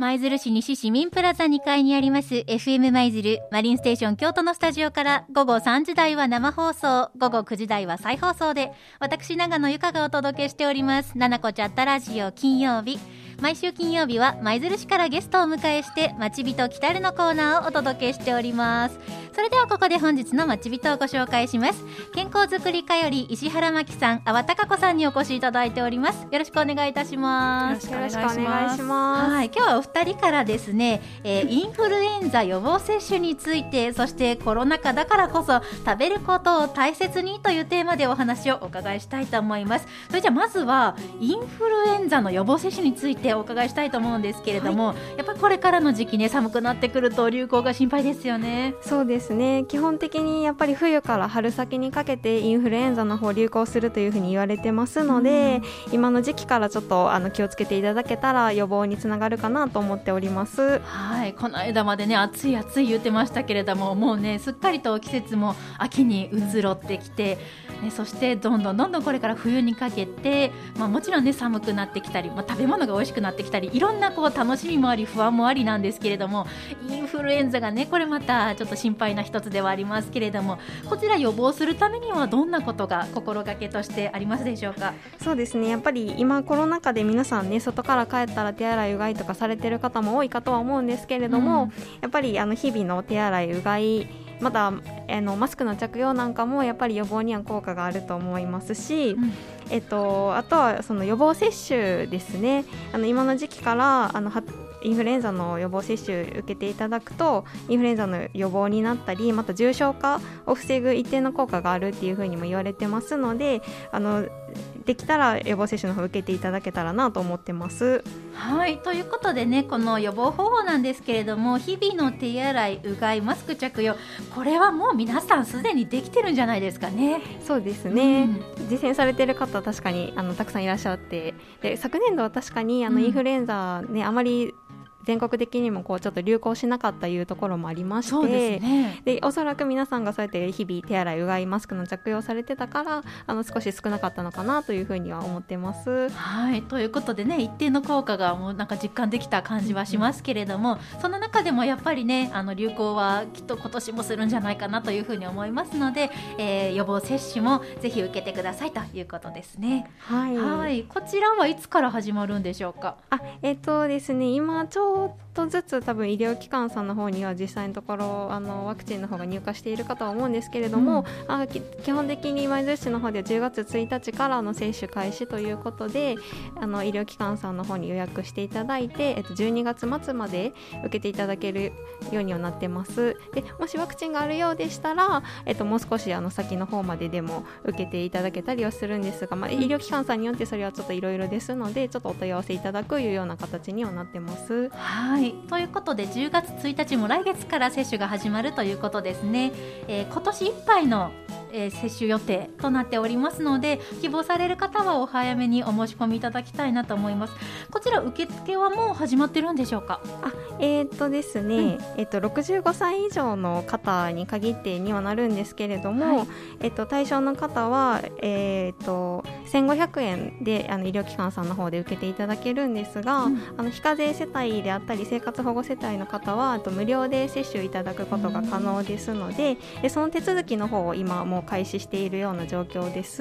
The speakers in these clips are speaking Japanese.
舞鶴市西市民プラザ2階にあります FM 舞鶴マリンステーション京都のスタジオから午後3時台は生放送、午後9時台は再放送で私長野由香がお届けしておりますななこチャットラジオ金曜日。毎週金曜日は舞鶴市からゲストをお迎えして町人来たるのコーナーをお届けしております。それではここで本日の町人をご紹介します。健康づくり課より石原真希さん、阿波孝子さんにお越しいただいております。よろしくお願いいたします。 よろしくお願いします。 はい、今日はお二人からですね、インフルエンザ予防接種について、そしてコロナ禍だからこそ食べることを大切にというテーマでお話をお伺いしたいと思います。それじゃあまずはインフルエンザの予防接種についてお伺いしたいと思うんですけれども、はい、やっぱりこれからの時期ね、寒くなってくると流行が心配ですよね。 そうですね、基本的にやっぱり冬から春先にかけてインフルエンザの方流行するというふうに言われてますので、今の時期からちょっと気をつけていただけたら予防につながるかなと思っております。 はい、この間までね暑い暑い言ってましたけれども、もうねすっかりと季節も秋に移ろってきて、そしてどんどんこれから冬にかけて、もちろんね寒くなってきたり、食べ物が美味しくなってきたり、いろんな楽しみもあり不安もありなんですけれども、インフルエンザがねこれまたちょっと心配な一つではありますけれども、こちら予防するためにはどんなことが心がけとしてありますでしょうか。 そうですね、やっぱり今コロナ禍で皆さんね外から帰ったら手洗いうがいとかされてる方も多いかとは思うんですけれども、やっぱり日々の手洗いうがい、またマスクの着用なんかもやっぱり予防には効果があると思いますし、あとはその予防接種ですね。今の時期からインフルエンザの予防接種受けていただくとインフルエンザの予防になったり、また重症化を防ぐ一定の効果があるっていうふうにも言われてますので、できたら予防接種の方を受けていただけたらなと思ってます。 はい、ということでね、この予防方法なんですけれども、日々の手洗い、うがい、マスク着用、これはもう皆さんすでにできてるんじゃないですかね。 そうですね、実践されている方確かにたくさんいらっしゃって、で昨年度は確かにインフルエンザね、あまり全国的にもちょっと流行しなかったいうところもありまして、 そうですね、 でおそらく皆さんがそうやって日々手洗いうがいマスクの着用されてたから少し少なかったのかなというふうには思ってます。 はい、ということでね、一定の効果がもう実感できた感じはしますけれども、その中でもやっぱりね流行はきっと今年もするんじゃないかなというふうに思いますので、予防接種もぜひ受けてくださいということですね。はい、こちらはいつから始まるんでしょうか。 ですね、今ちょっとずつ多分医療機関さんの方には実際のところワクチンの方が入荷しているかとは思うんですけれども、基本的に舞鶴市の方では10月1日からの接種開始ということで、医療機関さんの方に予約していただいて、12月末まで受けていただけるようにはなってます。でもしワクチンがあるようでしたら、もう少し先の方まででも受けていただけたりはするんですが、医療機関さんによってそれはちょっといろいろですので、ちょっとお問い合わせいただくいうような形にはなってます。 はい、ということで10月1日も来月から接種が始まるということですね。今年いっぱいの接種予定となっておりますので、希望される方はお早めにお申し込みいただきたいなと思います。こちら受付はもう始まってるんでしょうか。 ですね、65歳以上の方に限ってにはなるんですけれども、対象の方は、1500円で医療機関さんの方で受けていただけるんですが、非課税世帯であったり生活保護世帯の方は無料で接種いただくことが可能ですので、その手続きの方を今もう開始しているような状況です。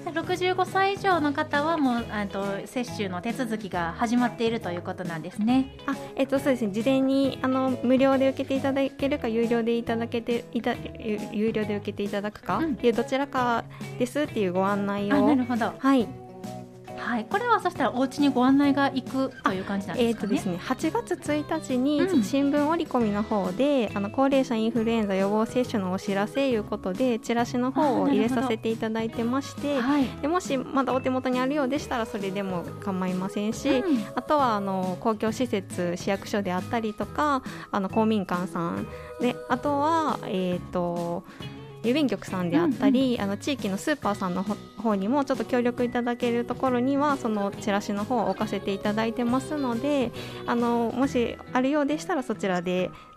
65歳以上の方はもう接種の手続きが始まっているということなんですね。 そうですね、事前に無料で受けていただけるか有料で受けていただくか、どちらかですっていうご案内を。 なるほど、はい、これはそしたらお家にご案内が行くという感じなんですかね。 ですね、8月1日に新聞折り込みの方で、高齢者インフルエンザ予防接種のお知らせいうことでチラシの方を入れさせていただいてまして、でもしまだお手元にあるようでしたらそれでも構いませんし、あとは公共施設市役所であったりとか公民館さんで、あとは郵便局さんであったり、地域のスーパーさんの方にもちょっと協力いただけるところにはそのチラシの方を置かせていただいてますので、もしあるようでしたらそちらで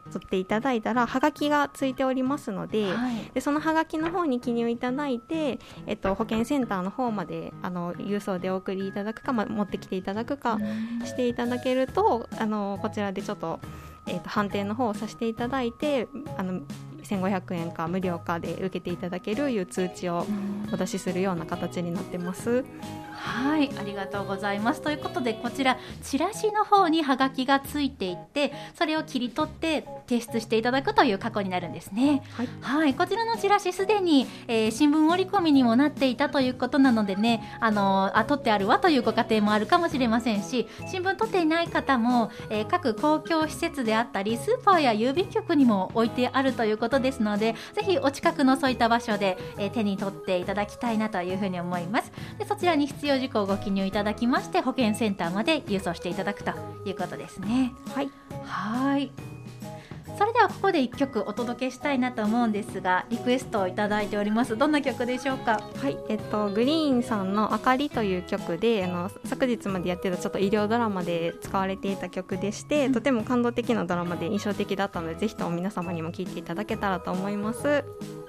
取っていただいたらはがきがついておりますので、でそのはがきの方に記入いただいて、保健センターの方まで郵送でお送りいただくか、持ってきていただくかしていただけると、こちらでちょっと、判定の方をさせていただいて1500円か無料かで受けていただけるいう通知をお出しするような形になってます。 はい、ありがとうございます。ということでこちらチラシの方にはがきがついていて、それを切り取って提出していただくという過去になるんですね。はい、こちらのチラシすでに、新聞折り込みにもなっていたということなのでね、取ってあるわというご家庭もあるかもしれませんし、新聞取っていない方も、各公共施設であったりスーパーや郵便局にも置いてあるということですので、ぜひお近くのそういった場所で、手に取っていただきたいなというふうに思います。でそちらに必要事項をご記入いただきまして、保健センターまで郵送していただくということですね。はい、それではここで1曲お届けしたいなと思うんですが、リクエストをいただいております。どんな曲でしょうか？ はい、グリーンさんのあかりという曲で、昨日までやってたちょっと医療ドラマで使われていた曲でして、とても感動的なドラマで印象的だったので、ぜひとも皆様にも聴いていただけたらと思います。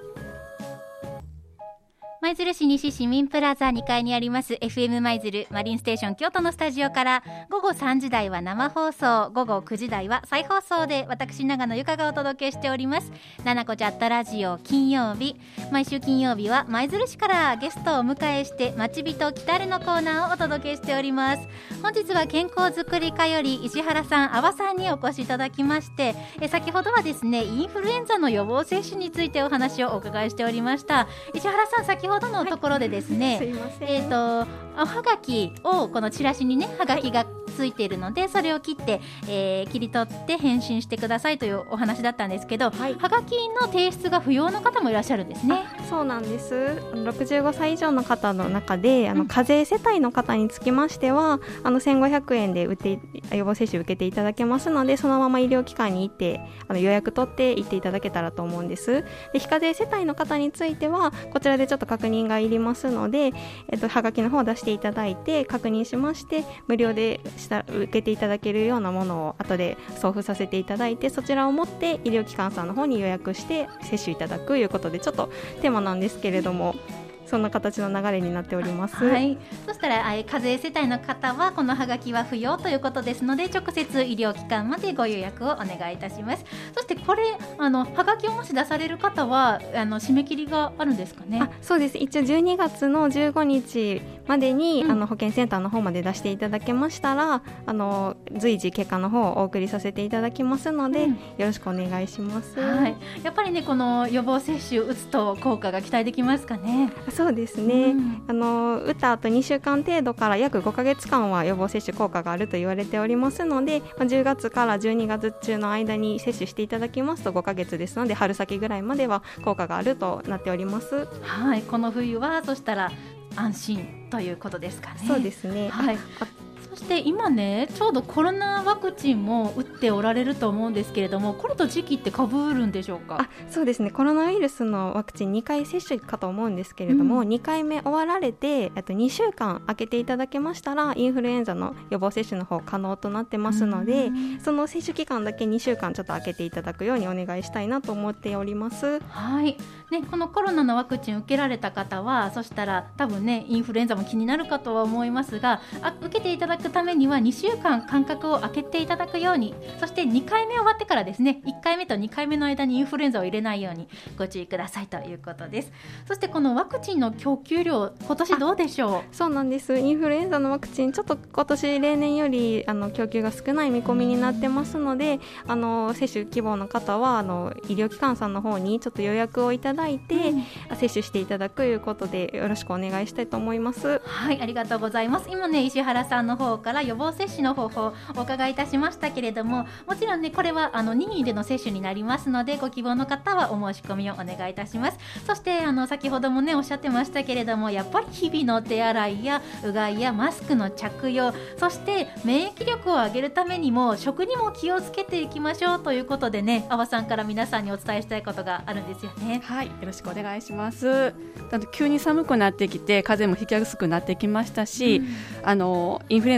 舞鶴市西市民プラザ2階にあります FM 舞鶴マリンステーション京都のスタジオから、午後3時台は生放送、午後9時台は再放送で私長野由香がお届けしております。ななこチャットラジオ金曜日、毎週金曜日は舞鶴市からゲストをお迎えして町人来たるのコーナーをお届けしております。本日は健康づくり課より石原さん、阿波さんにお越しいただきまして、先ほどはですねインフルエンザの予防接種についてお話をお伺いしておりました。石原さん、先ほどのところでですね、 すいません、 おはがきをこのチラシにねはがきがついているので、それを切って、切り取って返信してくださいというお話だったんですけど、はがきの提出が不要の方もいらっしゃるんですね。 そうなんです。65歳以上の方の中で課税世帯の方につきましては1500円で予防接種受けていただけますので、そのまま医療機関に行って予約取って行っていただけたらと思うんです。で非課税世帯の方についてはこちらでちょっと確認がいりますので、はがきの方を出していただいて確認しまして、無料で受けていただけるようなものを後で送付させていただいて、そちらを持って医療機関さんの方に予約して接種いただくということで、ちょっとテーマなんですけれども、そんな形の流れになっております。 はい、そしたら課税世帯の方はこのハガキは不要ということですので、直接医療機関までご予約をお願いいたします。そしてこれハガキをもし出される方は締め切りがあるんですかね？ そうです。一応12月の15日までに、保健センターの方まで出していただけましたら随時結果の方をお送りさせていただきますので、よろしくお願いします。 はい、やっぱりねこの予防接種打つと効果が期待できますかね？ そうですね、打った後2週間程度から約5ヶ月間は予防接種効果があると言われておりますので、10月から12月中の間に接種していただきますと5ヶ月ですので、春先ぐらいまでは効果があるとなっております。 はい、この冬はそしたら安心ということですかね？ そうですね。 はい、そして今ねちょうどコロナワクチンも打っておられると思うんですけれども、これと時期って被るんでしょうか？ そうですね。コロナウイルスのワクチン2回接種かと思うんですけれども、2回目終わられて2週間空けていただけましたらインフルエンザの予防接種の方可能となってますので、その接種期間だけ2週間ちょっと空けていただくようにお願いしたいなと思っております。 はい、ね、このコロナのワクチン受けられた方はそしたら多分ねインフルエンザも気になるかとは思いますが、受けていただくためには2週間間隔を空けていただくように、そして2回目終わってからですね、1回目と2回目の間にインフルエンザを入れないようにご注意くださいということです。そしてこのワクチンの供給量今年どうでしょう？ そうなんです。インフルエンザのワクチンちょっと今年例年より供給が少ない見込みになってますので、接種希望の方は医療機関さんの方にちょっと予約をいただいて、接種していただくということでよろしくお願いしたいと思います。 はい、ありがとうございます。今ね石原さんの方から予防接種の方法をお伺いいたしましたけれども、もちろんねこれは任意での接種になりますので、ご希望の方はお申し込みをお願いいたします。そして先ほどもねおっしゃってましたけれども、やっぱり日々の手洗いやうがいやマスクの着用、そして免疫力を上げるためにも食にも気をつけていきましょうということでね、阿波さんから皆さんにお伝えしたいことがあるんですよね。 はい、よろしくお願いします。急に寒くなってきて風邪もひきやすくなってきましたし、インフルエンザ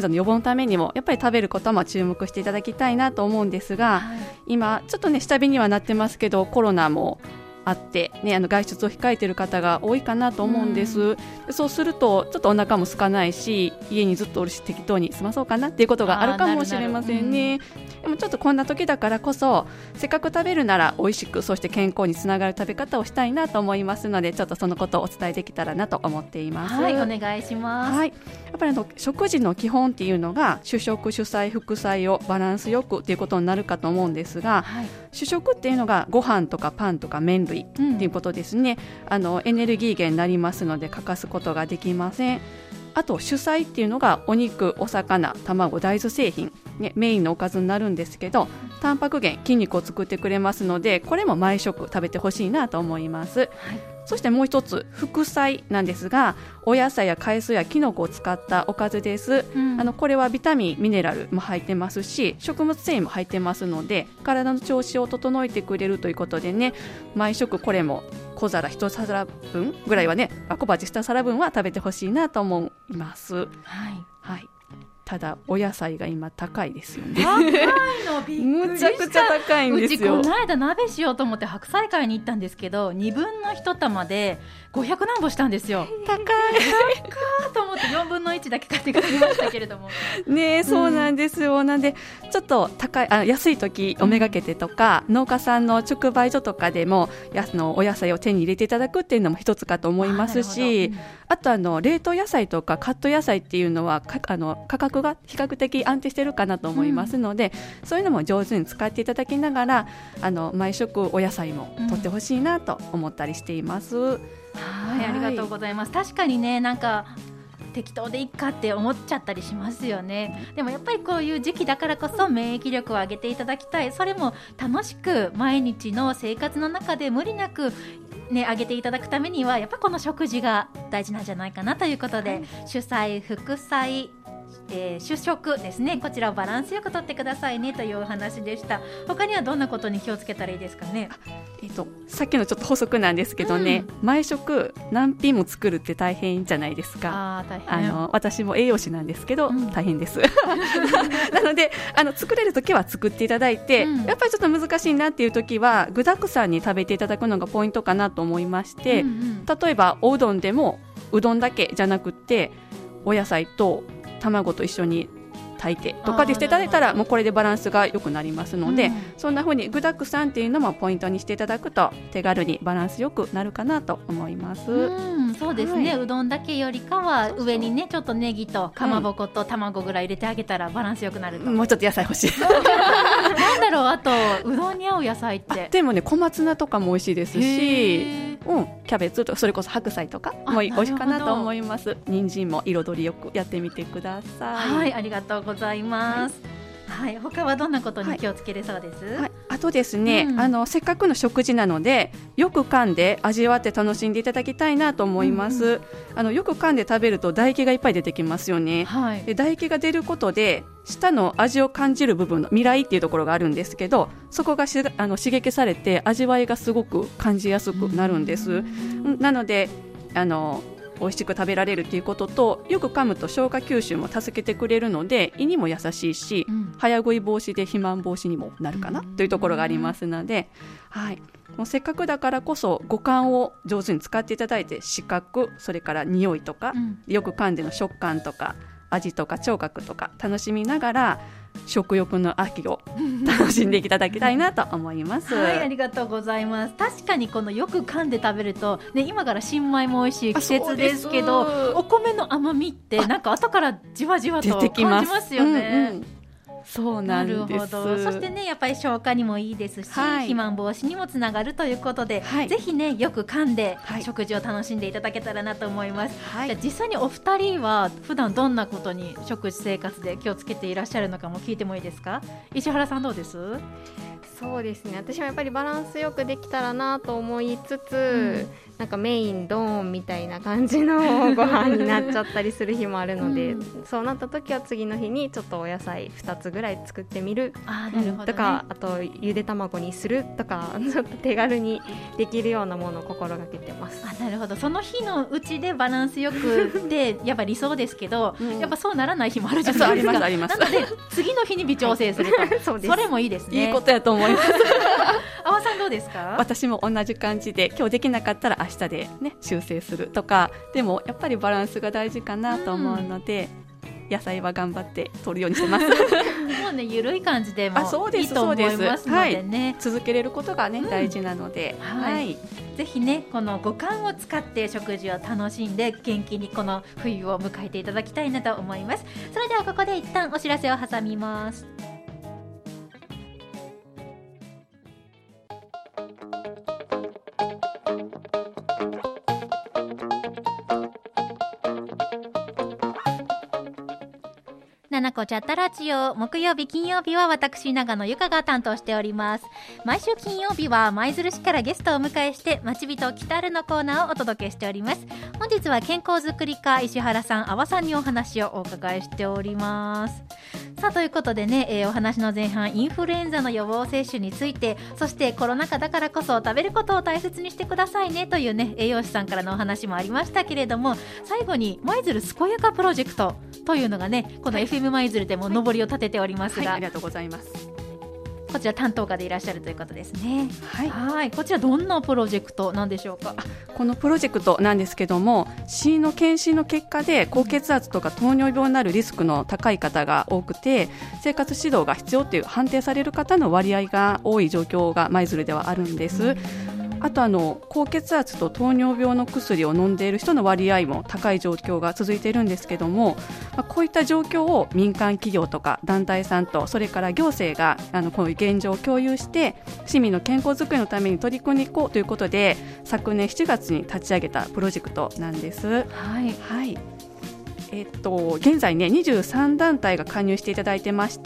ザの予防のためにもやっぱり食べることも注目していただきたいなと思うんですが、今ちょっとね下火にはなってますけど、コロナもあって、ね、外出を控えている方が多いかなと思うんです。そうするとちょっとお腹も空かないし、家にずっとおるし適当に済まそうかなっていうことがあるかもしれませんね。でもちょっとこんな時だからこそ、せっかく食べるなら美味しく、そして健康につながる食べ方をしたいなと思いますので、ちょっとそのことをお伝えできたらなと思っています。 はい、お願いします。 はい、やっぱり食事の基本っていうのが主食主菜副菜をバランスよくっていうことになるかと思うんですが、主食っていうのがご飯とかパンとか麺類っていうことですね。エネルギー源になりますので欠かすことができません。あと主菜っていうのがお肉、お魚、卵、大豆製品、ね、メインのおかずになるんですけど、タンパク源、筋肉を作ってくれますので、これも毎食食べてほしいなと思います。そしてもう一つ副菜なんですが、お野菜や海藻やキノコを使ったおかずです。これはビタミン、ミネラルも入ってますし、食物繊維も入ってますので、体の調子を整えてくれるということでね、毎食これも小皿1皿分ぐらいはね、小鉢2皿分は食べてほしいなと思います。ただお野菜が今高いですよね。 高いのびっくりした。 むちゃくちゃ高いんですよ。 うちこの間鍋しようと思って白菜買いに行ったんですけど、2分の1玉で500何本したんですよ。 高いと思って4分の1だけ買って帰りましたけれどもね、そうなんですよ。なんでちょっと高い、安い時おめがけてとか、農家さんの直売所とかでもお野菜を手に入れていただくっていうのも一つかと思いますし、あと冷凍野菜とかカット野菜っていうのは価格が比較的安定してるかなと思いますので、そういうのも上手に使っていただきながら毎食お野菜も取ってほしいなと思ったりしています。 はい、ありがとうございます。確かにね、なんか適当でいいかって思っちゃったりしますよね。でもやっぱりこういう時期だからこそ免疫力を上げていただきたい。それも楽しく毎日の生活の中で無理なく上げていただくためにはやっぱこの食事が大事なんじゃないかなということで、主菜副菜主食ですね、こちらをバランスよくとってくださいねというお話でした。他にはどんなことに気をつけたらいいですかね。 さっきのちょっと補足なんですけどね、毎食何品も作るって大変じゃないですか。 大変。 私も栄養士なんですけど、大変ですなので作れるときは作っていただいて、やっぱりちょっと難しいなっていうときは具だくさんに食べていただくのがポイントかなと思いまして、例えばおうどんでもうどんだけじゃなくってお野菜と卵と一緒に炊いてとかでしていただいたら、もうこれでバランスが良くなりますので、そんな風に具だくさんっていうのもポイントにしていただくと手軽にバランスよくなるかなと思います。 そうですね、うどんだけよりかは上にねちょっとネギとかまぼこと卵ぐらい入れてあげたらバランスよくなると。 もうちょっと野菜欲しいなんだろう、あとうどんに合う野菜ってでもね、小松菜とかも美味しいですし、キャベツとかそれこそ白菜とかも美味しいかなと思います。人参も彩りよくやってみてください。 はい、ありがとうございます。他はどんなことに気をつけれそうです？ あとですね、せっかくの食事なのでよく噛んで味わって楽しんでいただきたいなと思います。よく噛んで食べると唾液がいっぱい出てきますよね。で唾液が出ることで舌の味を感じる部分の味蕾っていうところがあるんですけど、そこが刺激されて味わいがすごく感じやすくなるんです。なので美味しく食べられるということと、よく噛むと消化吸収も助けてくれるので胃にも優しいし、早食い防止で肥満防止にもなるかなというところがありますので、もうせっかくだからこそ五感を上手に使っていただいて、視覚、それから匂いとか、よく噛んでの食感とか味とか聴覚とか楽しみながら食欲の秋を楽しんでいただきたいなと思います。 ありがとうございます。確かにこのよく噛んで食べると、今から新米も美味しい季節ですけど、お米の甘みってなんか後からじわじわと感じますよね。 そうなんです。 なるほど。そしてね、やっぱり消化にもいいですし、肥満防止にもつながるということで、ぜひねよく噛んで食事を楽しんでいただけたらなと思います。じゃあ実際にお二人は普段どんなことに食事生活で気をつけていらっしゃるのかも聞いてもいいですか？石原さんどうです？ そうですね、私はやっぱりバランスよくできたらなと思いつつ、なんかメインドーンみたいな感じのご飯になっちゃったりする日もあるので、そうなった時は次の日にちょっとお野菜2つぐらいぐらい作ってみるなるほどね、 とか、あとゆで卵にするとかちょっと手軽にできるようなものを心がけてます。 なるほど。その日のうちでバランスよくってやっぱ理想ですけど、やっぱそうならない日もあるじゃないですか。 ありますなので次の日に微調整するとそうです。 それもいいですね。 いいことやと思います阿波さんどうですか？ 私も同じ感じで、今日できなかったら明日で、ね、修正するとか、でもやっぱりバランスが大事かなと思うので、野菜は頑張って取るようにしてますもうね、ゆるい感じでもいいと思いますのでね、 続けれることがね、大事なので、 ぜひね、この五感を使って食事を楽しんで元気にこの冬を迎えていただきたいなと思います。それではここで一旦お知らせを挟みます。ななこチャットラジオ、木曜日金曜日は私長野ゆかが担当しております。毎週金曜日は舞鶴市からゲストをお迎えしてまちびと北るのコーナーをお届けしております。本日は健康づくり課石原さん、阿波さんにお話をお伺いしております。さあ、ということでね、お話の前半インフルエンザの予防接種について、そしてコロナ禍だからこそ食べることを大切にしてくださいねというね、栄養士さんからのお話もありましたけれども、最後に舞鶴健やかプロジェクトというのがね、この FM 舞鶴でも上りを立てておりますが、 ありがとうございます。 こちら担当課でいらっしゃるということですね。はい、こちらどんなプロジェクトなんでしょうか？ このプロジェクトなんですけども、死因の検診の結果で高血圧とか糖尿病になるリスクの高い方が多くて、生活指導が必要という判定される方の割合が多い状況が舞鶴ではあるんです。あと高血圧と糖尿病の薬を飲んでいる人の割合も高い状況が続いているんですけども、こういった状況を民間企業とか団体さんと、それから行政がこういう現状を共有して市民の健康づくりのために取り組んでいこうということで、昨年7月に立ち上げたプロジェクトなんです。現在ね、23団体が加入していただいてまして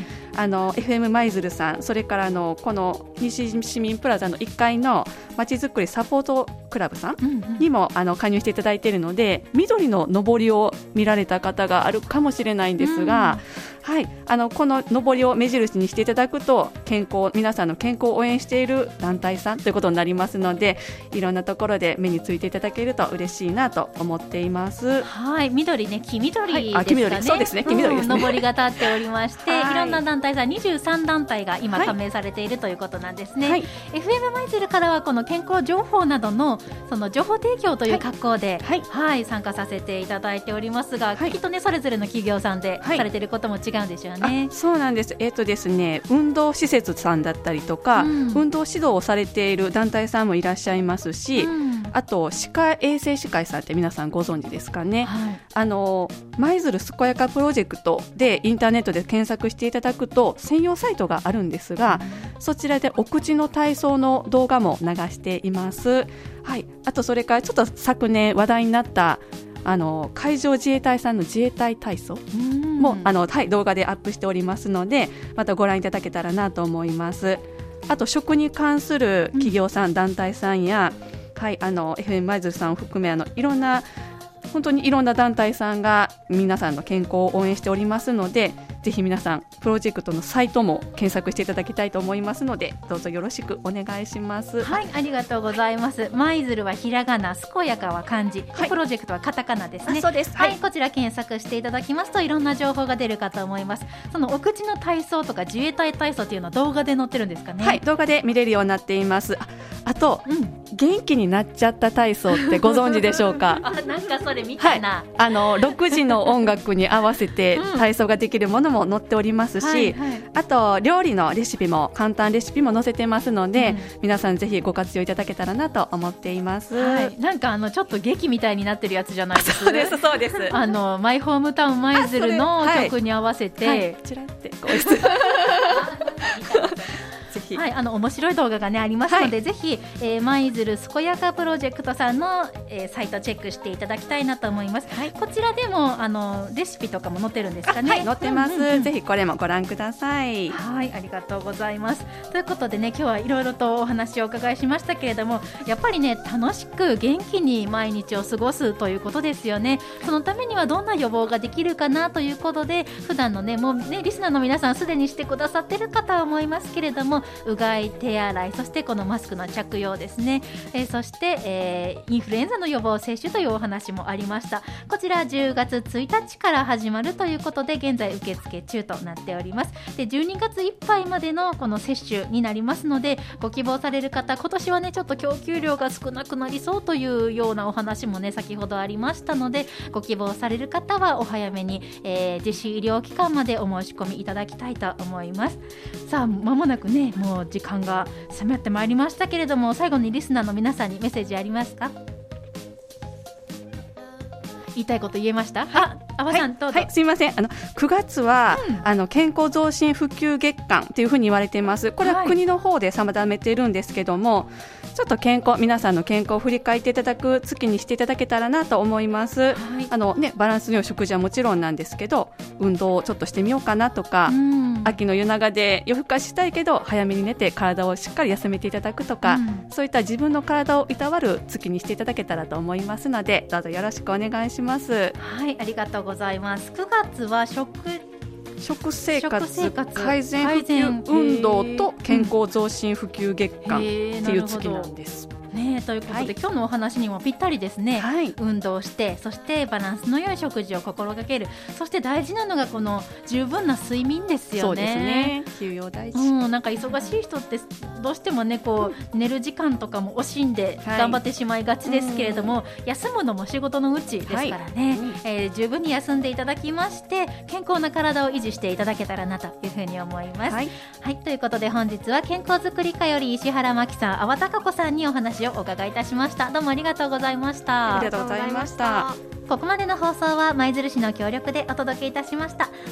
、FM 舞鶴さん、それからこの西市民プラザの1階のまちづくりサポートクラブさんにも加入していただいているので、緑の上りを見られた方があるかもしれないんですが、この上りを目印にしていただくと、皆さんの健康を応援している団体さんということになりますので、いろんなところで目についていただけると嬉しいなと思っています。 緑ね、黄緑ですかね。 黄緑、そうですね、黄緑ですね。 上りが立っておりまして、いろんな団体さん23団体が今加盟されているということなんですね。FM 舞鶴からはこの健康情報などのその情報提供という格好で、参加させていただいておりますが、きっとね、それぞれの企業さんでされていることも違うんでしょうね。 そうなんです。ですね、運動施設さんだったりとか、運動指導をされている団体さんもいらっしゃいますし、あと衛生歯科医さんって皆さんご存知ですかね。舞鶴健やかプロジェクトでインターネットで検索していただくと専用サイトがあるんですが、そちらでお口の体操の動画も流しています。あとそれからちょっと昨年話題になった海上自衛隊さんの自衛隊体操も動画でアップしておりますので、またご覧いただけたらなと思います。あと食に関する企業さん、団体さんや、FM 舞鶴さんを含め本当にいろんな団体さんが皆さんの健康を応援しておりますので、ぜひ皆さんプロジェクトのサイトも検索していただきたいと思いますので、どうぞよろしくお願いします。 ありがとうございます。舞鶴はひらがな、健やかは漢字、プロジェクトはカタカナですね。 そうです。 こちら検索していただきますといろんな情報が出るかと思います。そのお口の体操とか自衛隊体操っていうのは動画で載ってるんですかね？ 動画で見れるようになっています。あと、元気になっちゃった体操ってご存知でしょうか？ なんかそれみたいな、 6時の音楽に合わせて体操ができるものも載っておりますし、あと料理のレシピも、簡単レシピも載せてますので、皆さんぜひご活用いただけたらなと思っています。 なんかちょっと劇みたいになってるやつじゃないですか。 そうですそうです。 マイホームタウン舞鶴の曲に合わせて、 ちらってぜひ、 はい、面白い動画がねありますので、ぜひ、舞鶴健やかプロジェクトさんの、サイトチェックしていただきたいなと思います。こちらでもレシピとかも載ってるんですかね。 はい、載ってます、ぜひこれもご覧ください。 はい、ありがとうございます。ということでね、今日はいろいろとお話をお伺いしましたけれども、やっぱりね楽しく元気に毎日を過ごすということですよね。そのためにはどんな予防ができるかなということで、普段のねもうねリスナーの皆さんすでにしてくださってる方は思いますけれども、うがい、手洗い、そしてこのマスクの着用ですね、そして、インフルエンザの予防接種というお話もありました。こちら10月1日から始まるということで、現在受付中となっております。で12月いっぱいまでのこの接種になりますので、ご希望される方、今年はねちょっと供給量が少なくなりそうというようなお話もね先ほどありましたので、ご希望される方はお早めに、実施医療機関までお申し込みいただきたいと思います。さあ間もなくねもう時間が迫ってまいりましたけれども、最後にリスナーの皆さんにメッセージありますか？言いたいこと言えました？阿波さんどうぞ。 はい、すいません。9月は、健康増進普及月間というふうに言われています。これは国の方で定めているんですけども、ちょっと皆さんの健康を振り返っていただく月にしていただけたらなと思います。バランスの良い食事はもちろんなんですけど、運動をちょっとしてみようかなとか、秋の夜長で夜更かししたいけど早めに寝て体をしっかり休めていただくとか、そういった自分の体をいたわる月にしていただけたらと思いますので、どうぞよろしくお願いします。 はい、ありがとうございます。9月は食生活改善普及運動と健康増進普及月間っていう月なんです。 ということで、今日のお話にもぴったりですね。運動して、そしてバランスの良い食事を心がける、そして大事なのがこの十分な睡眠ですよね。 そうですね、休養大事。 なんか忙しい人ってどうしてもね寝る時間とかも惜しんで頑張ってしまいがちですけれども、休むのも仕事のうちですからね、十分に休んでいただきまして、健康な体を維持していただけたらなというふうに思います。はい、ということで本日は健康づくり課より石原真希さん、阿波貴子さんにお話をお伺いいたしました。どうもありがとうございました。 ありがとうございました。 ここまでの放送は舞鶴市の協力でお届けいたしました。